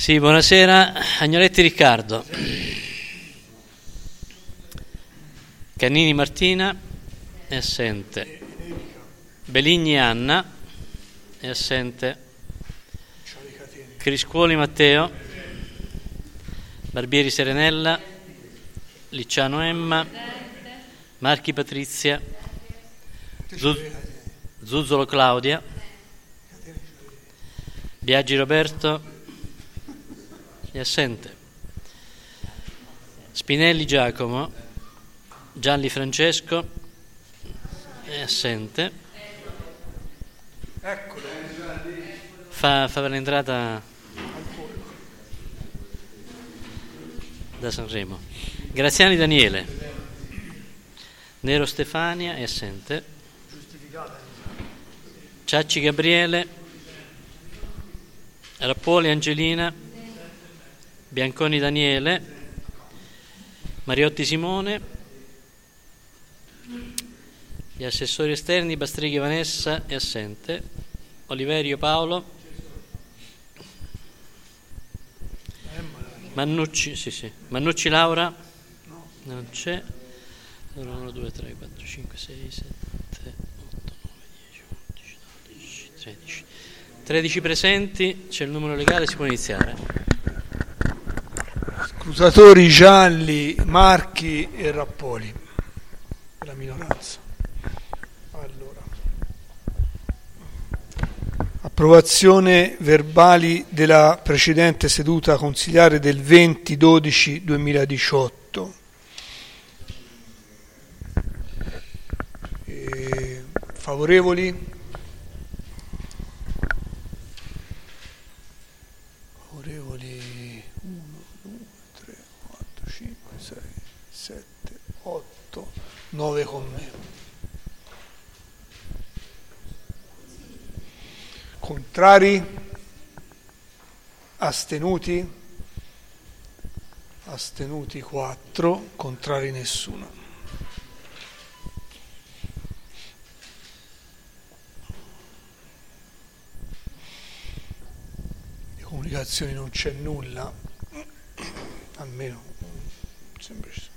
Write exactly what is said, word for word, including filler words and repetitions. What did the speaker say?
Sì, buonasera. Agnoletti Riccardo. Cannini Martina è assente. Beligni Anna è assente. Criscuoli Matteo. Barbieri Serenella. Licciano Emma. Marchi Patrizia. Zuzzolo Claudia. Biaggi Roberto è assente. Spinelli Giacomo. Gianli Francesco è assente. Fa, fa per l'entrata da Sanremo. Graziani Daniele. Nero Stefania è assente. Ciacci Gabriele. Rappoli Angelina. Bianconi Daniele. Mariotti Simone. Gli assessori esterni Bastrighi Vanessa è assente. Oliverio Paolo. Mannucci, sì, sì. Mannucci Laura non c'è. uno, due, tre, quattro, cinque, sei, sette, otto, nove, dieci, undici, dodici, tredici. tredici presenti, c'è il numero legale, si può iniziare. Scusatori Gianli, Marchi e Rappoli, la minoranza. Allora, approvazione verbali della precedente seduta consiliare del venti dodici duemiladiciotto. E favorevoli? Favorevoli uno, due, tre, quattro, cinque, sei, sette, otto, nove con me. Contrari? Astenuti? Astenuti quattro, contrari nessuno. Di comunicazioni non c'è nulla, almeno sembra ci